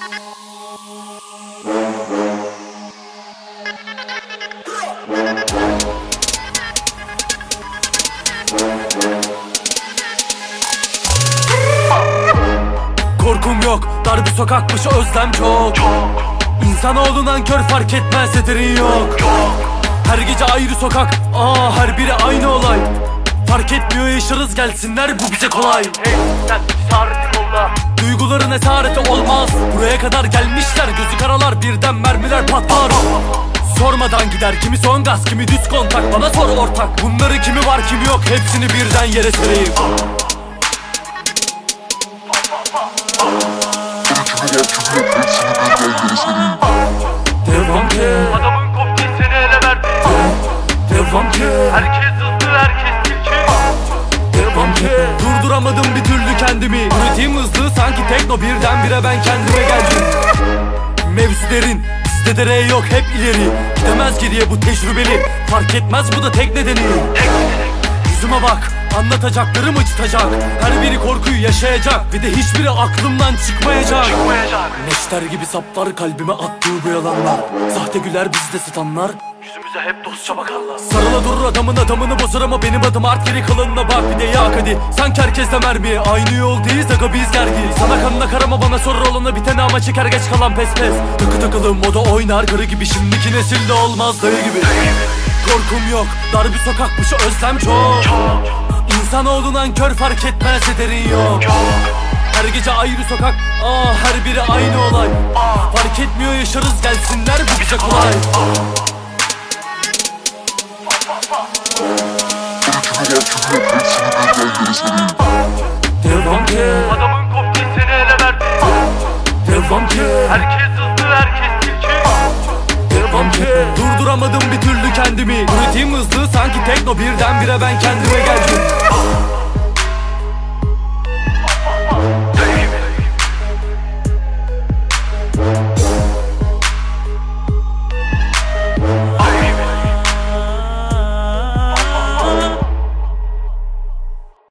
Korkum yok, dar bir sokakmış, özlem çok. İnsanoğlundan kör, fark etmez ederin yok. Her gece ayrı sokak, her biri aynı olay. Fark etmiyor, yaşarız, gelsinler, bu bize kolay. Hey sen cesaretin olla. Duyguların esareti olmaz. Buraya kadar gelmişler, gözü karalar, birden mermiler patlar. Sormadan gider, kimi son gaz, kimi düz kontak. Bana sor ortak, bunların kimi var kimi yok, hepsini birden yere sereyim. Devam ki, Adamın kopya seni ele verdi. devam ki, Herkes hızlı, herkes tilki. devam ki. Durduramadım bir türlü kendimi. Üretim hızlı, sanki tekno, birdenbire ben kendime geldim. Mevzu derin, bizde de R yok, hep ileri. Gidemez geriye, bu tecrübeli. Fark etmez, bu da tek nedeni. Yüzüme bak, anlatacaklarım acıtacak. Her biri korkuyu yaşayacak ve de hiçbiri aklımdan çıkmayacak. Neşter gibi saplar kalbime attığı bu yalanlar. Sahte güler bizde sıtanlar, Yüzümüze hep dostça bakarlar. sarıla durur adamını bozar ama benim adım art, geri kalanına bak bir de yak hadi. Sanki herkesle mermi, aynı yoldayız aga biz gergin. Sana kanına karama, bana sorur olana bitene ama çeker geç kalan pes pes. Takı takılı moda oynar karı gibi, şimdiki nesilde olmaz dayı gibi. Korkum yok, dar bir sokakmış, özlem çok. İnsanoğlundan kör, fark etmez ederin yok. Her gece ayrı sokak, her biri aynı olay. Fark etmiyor, yaşarız, gelsinler, bu bize kolay. Devam ki, Adamın kopya seni ele verdi. devam ki, Herkes hızlı, herkes tilki. devam ki. Durduramadım bir türlü kendimi. Üretim hızlı, sanki tekno, birdenbire ben kendime geldim.